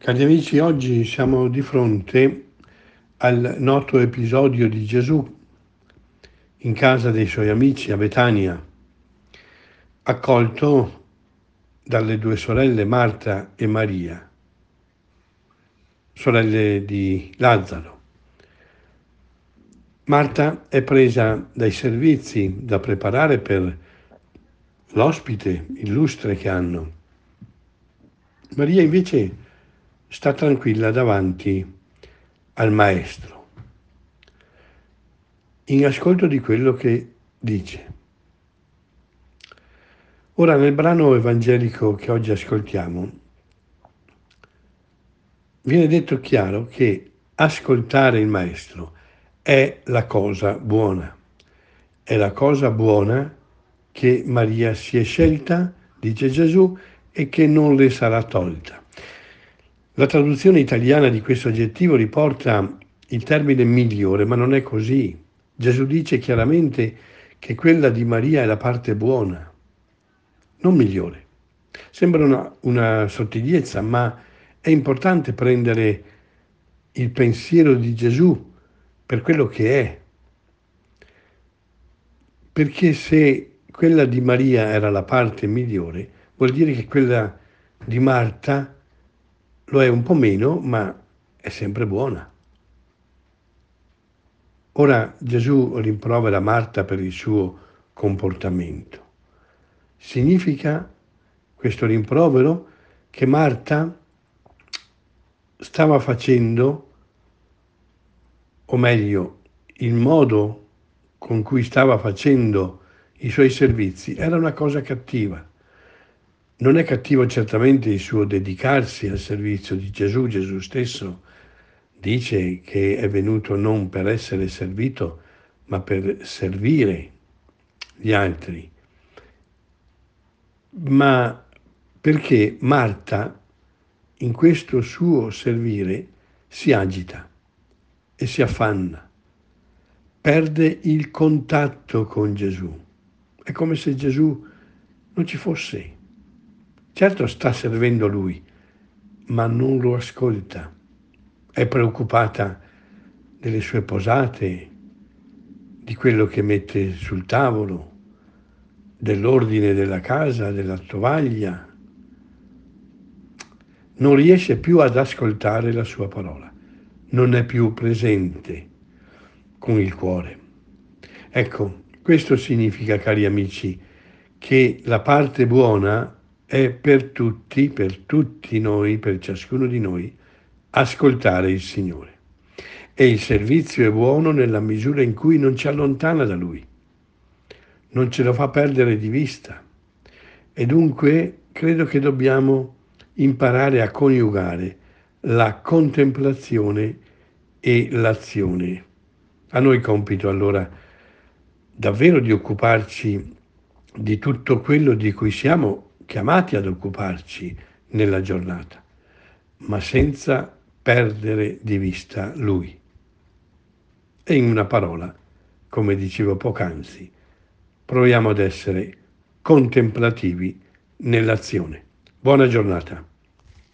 Cari amici, oggi siamo di fronte al noto episodio di Gesù in casa dei suoi amici a Betania, accolto dalle due sorelle Marta e Maria, sorelle di Lazzaro. Marta è presa dai servizi da preparare per l'ospite illustre che hanno. Maria invece sta tranquilla davanti al maestro, in ascolto di quello che dice. Ora, nel brano evangelico che oggi ascoltiamo, viene detto chiaro che ascoltare il maestro è la cosa buona. È la cosa buona che Maria si è scelta, dice Gesù, e che non le sarà tolta. La traduzione italiana di questo aggettivo riporta il termine migliore, ma non è così. Gesù dice chiaramente che quella di Maria è la parte buona, non migliore. Sembra una sottigliezza, ma è importante prendere il pensiero di Gesù per quello che è. Perché se quella di Maria era la parte migliore, vuol dire che quella di Marta lo è un po' meno, ma è sempre buona. Ora Gesù rimprovera Marta per il suo comportamento. Significa questo rimprovero che Marta stava facendo, o meglio, il modo con cui stava facendo i suoi servizi era una cosa cattiva. Non è cattivo certamente il suo dedicarsi al servizio di Gesù. Gesù stesso dice che è venuto non per essere servito, ma per servire gli altri. Ma perché Marta, in questo suo servire, si agita e si affanna, perde il contatto con Gesù. È come se Gesù non ci fosse. Certo sta servendo lui, ma non lo ascolta. È preoccupata delle sue posate, di quello che mette sul tavolo, dell'ordine della casa, della tovaglia. Non riesce più ad ascoltare la sua parola, non è più presente con il cuore. Ecco, questo significa, cari amici, che la parte buona è per tutti noi, per ciascuno di noi, ascoltare il Signore. E il servizio è buono nella misura in cui non ci allontana da Lui, non ce lo fa perdere di vista. E dunque credo che dobbiamo imparare a coniugare la contemplazione e l'azione. A noi compito allora davvero di occuparci di tutto quello di cui siamo chiamati ad occuparci nella giornata, ma senza perdere di vista Lui. E in una parola, come dicevo poc'anzi, proviamo ad essere contemplativi nell'azione. Buona giornata.